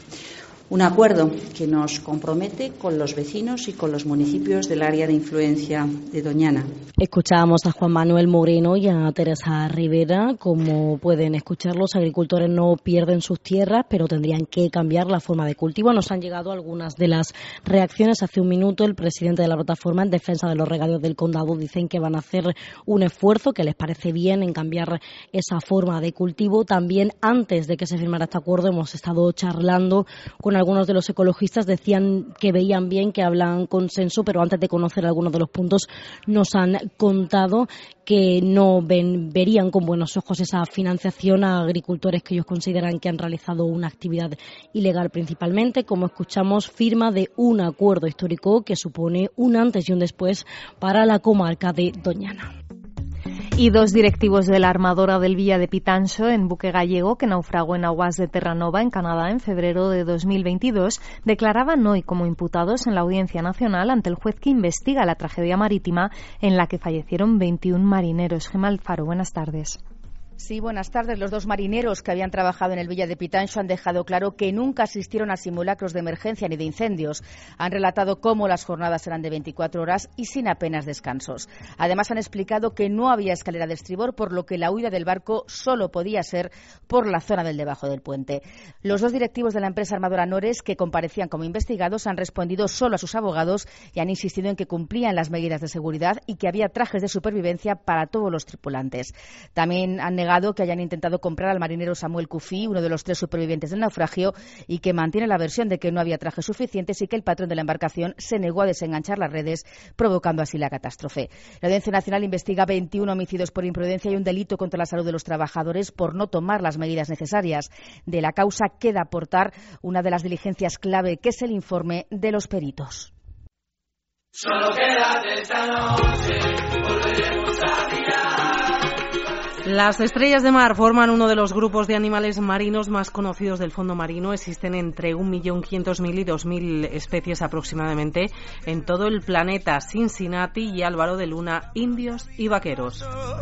Un acuerdo que nos compromete con los vecinos y con los municipios del área de influencia de Doñana. Escuchábamos a Juan Manuel Moreno y a Teresa Rivera. Como pueden escuchar, los agricultores no pierden sus tierras, pero tendrían que cambiar la forma de cultivo. Nos han llegado algunas de las reacciones. Hace un minuto, el presidente de la plataforma en defensa de los regadíos del condado dicen que van a hacer un esfuerzo, que les parece bien en cambiar esa forma de cultivo. También, antes de que se firmara este acuerdo, hemos estado charlando con algunos de los ecologistas. Decían que veían bien, que hablan consenso, pero antes de conocer algunos de los puntos nos han contado que no ven, verían con buenos ojos esa financiación a agricultores que ellos consideran que han realizado una actividad ilegal principalmente. Como escuchamos, firma de un acuerdo histórico que supone un antes y un después para la comarca de Doñana. Y dos directivos de la armadora del Villa de Pitanxo, en buque gallego que naufragó en aguas de Terranova, en Canadá, en febrero de dos mil veintidós, declaraban hoy como imputados en la Audiencia Nacional ante el juez que investiga la tragedia marítima en la que fallecieron veintiún marineros. Gemma Alfaro, buenas tardes. Sí, buenas tardes. Los dos marineros que habían trabajado en el Villa de Pitanxo han dejado claro que nunca asistieron a simulacros de emergencia ni de incendios. Han relatado cómo las jornadas eran de veinticuatro horas y sin apenas descansos. Además, han explicado que no había escalera de estribor, por lo que la huida del barco solo podía ser por la zona del debajo del puente. Los dos directivos de la empresa armadora Nores, que comparecían como investigados, han respondido solo a sus abogados y han insistido en que cumplían las medidas de seguridad y que había trajes de supervivencia para todos los tripulantes. También han negado que hayan intentado comprar al marinero Samuel Cufí, uno de los tres supervivientes del naufragio, y que mantiene la versión de que no había trajes suficientes y que el patrón de la embarcación se negó a desenganchar las redes, provocando así la catástrofe. La Audiencia Nacional investiga veintiún homicidios por imprudencia y un delito contra la salud de los trabajadores por no tomar las medidas necesarias. De la causa queda aportar una de las diligencias clave, que es el informe de los peritos. Solo quédate esta noche, volveremos a mirar. Las estrellas de mar forman uno de los grupos de animales marinos más conocidos del fondo marino. Existen entre un millón quinientos mil y dos mil especies aproximadamente en todo el planeta. Cincinnati y Álvaro de Luna, indios y vaqueros.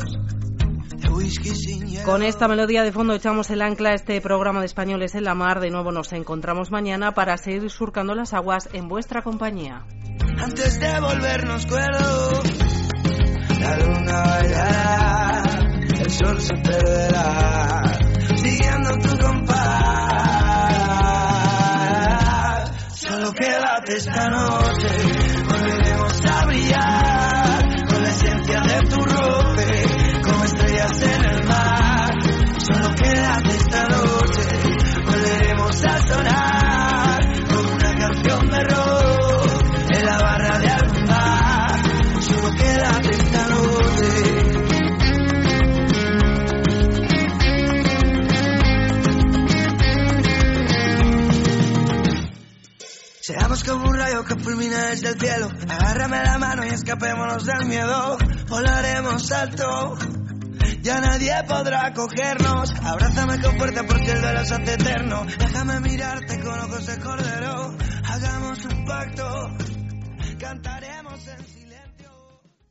Con esta melodía de fondo echamos el ancla a este programa de Españoles en la Mar. De nuevo nos encontramos mañana para seguir surcando las aguas en vuestra compañía. Antes de volvernos cuerdos, la luna bailará, el sol se perderá, siguiendo tu compás. Solo quédate esta noche, volveremos a brillar con la esencia de tu roce, como estrellas en el mar. Solo quédate esta noche. rayo que fulmina desde el cielo. Agárrame la mano y escapémonos del miedo. Volaremos alto, ya nadie podrá cogernos. Abrázame con fuerza porque el duelo se hace eterno. Déjame mirarte con ojos de cordero. Hagamos un pacto, cantaremos en silencio.